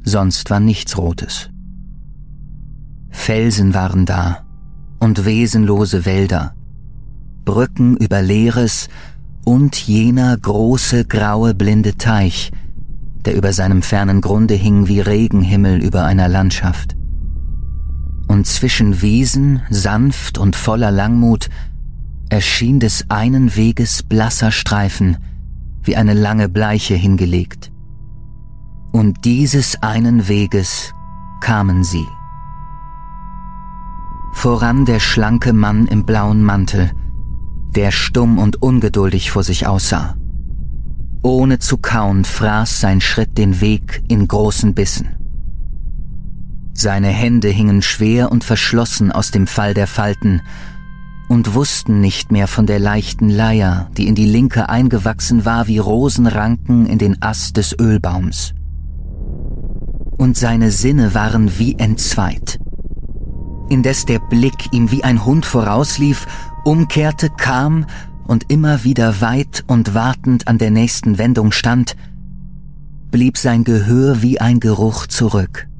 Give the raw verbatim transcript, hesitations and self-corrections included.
sonst war nichts Rotes. Felsen waren da und wesenlose Wälder, Brücken über Leeres und jener große, graue, blinde Teich, der über seinem fernen Grunde hing wie Regenhimmel über einer Landschaft. Und zwischen Wiesen, sanft und voller Langmut, erschien des einen Weges blasser Streifen, wie eine lange Bleiche hingelegt. Und dieses einen Weges kamen sie. Voran der schlanke Mann im blauen Mantel, der stumm und ungeduldig vor sich aussah. Ohne zu kauen fraß sein Schritt den Weg in großen Bissen. Seine Hände hingen schwer und verschlossen aus dem Fall der Falten und wussten nicht mehr von der leichten Leier, die in die linke eingewachsen war wie Rosenranken in den Ast des Ölbaums. Und seine Sinne waren wie entzweit. Indes der Blick ihm wie ein Hund vorauslief, umkehrte, kam und immer wieder weit und wartend an der nächsten Wendung stand, blieb sein Gehör wie ein Geruch zurück.